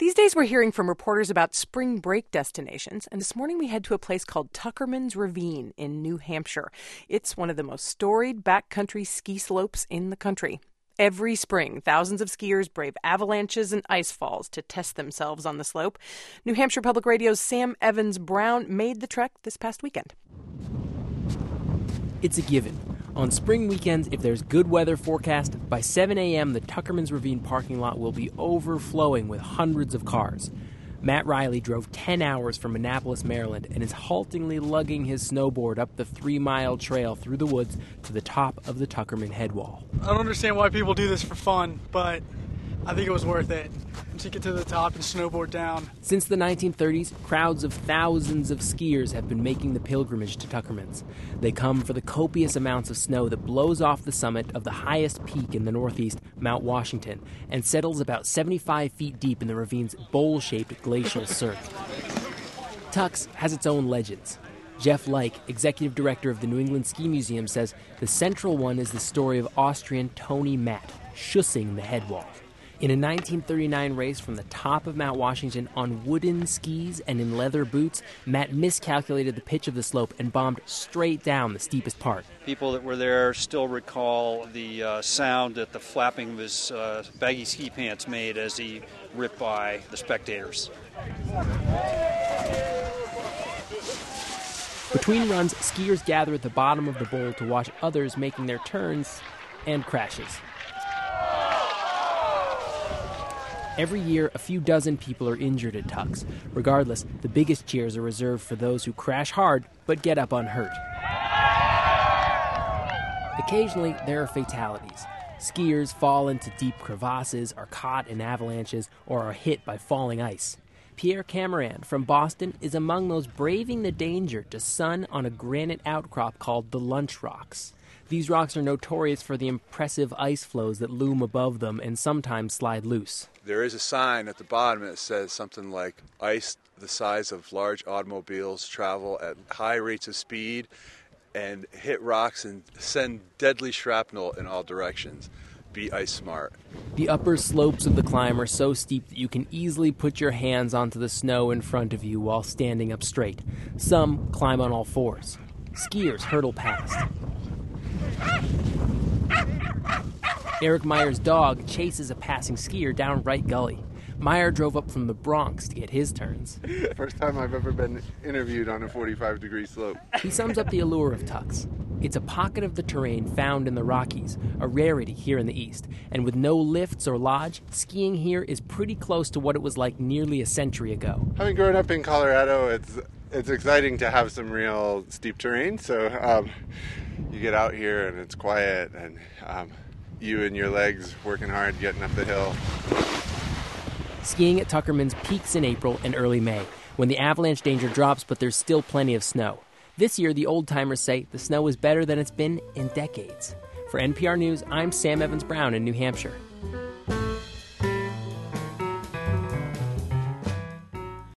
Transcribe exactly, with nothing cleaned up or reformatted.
These days we're hearing from reporters about spring break destinations, and this morning we head to a place called Tuckerman's Ravine in New Hampshire. It's one of the most storied backcountry ski slopes in the country. Every spring, thousands of skiers brave avalanches and ice falls to test themselves on the slope. New Hampshire Public Radio's Sam Evans-Brown made the trek this past weekend. It's a given. On spring weekends, if there's good weather forecast, by seven a.m. the Tuckerman's Ravine parking lot will be overflowing with hundreds of cars. Matt Riley drove ten hours from Annapolis, Maryland, and is haltingly lugging his snowboard up the three-mile trail through the woods to the top of the Tuckerman headwall. I don't understand why people do this for fun, but I think it was worth it to get to the top and snowboard down. Since the nineteen thirties, crowds of thousands of skiers have been making the pilgrimage to Tuckerman's. They come for the copious amounts of snow that blows off the summit of the highest peak in the Northeast, Mount Washington, and settles about seventy-five feet deep in the ravine's bowl-shaped glacial cirque. Tux has its own legends. Jeff Leich, executive director of the New England Ski Museum, says the central one is the story of Austrian Tony Matt schussing the headwall. In a nineteen thirty-nine race from the top of Mount Washington on wooden skis and in leather boots, Matt miscalculated the pitch of the slope and bombed straight down the steepest part. People that were there still recall the uh, sound that the flapping of his uh, baggy ski pants made as he ripped by the spectators. Between runs, skiers gather at the bottom of the bowl to watch others making their turns and crashes. Every year, a few dozen people are injured at Tux. Regardless, the biggest cheers are reserved for those who crash hard but get up unhurt. Occasionally, there are fatalities. Skiers fall into deep crevasses, are caught in avalanches, or are hit by falling ice. Pierre Cameron from Boston is among those braving the danger to sun on a granite outcrop called the Lunch Rocks. These rocks are notorious for the impressive ice flows that loom above them and sometimes slide loose. There is a sign at the bottom that says something like, ice the size of large automobiles travel at high rates of speed and hit rocks and send deadly shrapnel in all directions. Be ice smart. The upper slopes of the climb are so steep that you can easily put your hands onto the snow in front of you while standing up straight. Some climb on all fours. Skiers hurtle past. Eric Meyer's dog chases a passing skier down Wright Gully. Meyer drove up from the Bronx to get his turns. First time I've ever been interviewed on a forty-five degree slope. He sums up the allure of Tux. It's a pocket of the terrain found in the Rockies, a rarity here in the East. And with no lifts or lodge, skiing here is pretty close to what it was like nearly a century ago. Having grown up in Colorado, it's it's exciting to have some real steep terrain. So um, you get out here and it's quiet, and um, you and your legs working hard getting up the hill. Skiing at Tuckerman's peaks in April and early May, when the avalanche danger drops, but there's still plenty of snow. This year, the old-timers say the snow is better than it's been in decades. For N P R News, I'm Sam Evans-Brown in New Hampshire.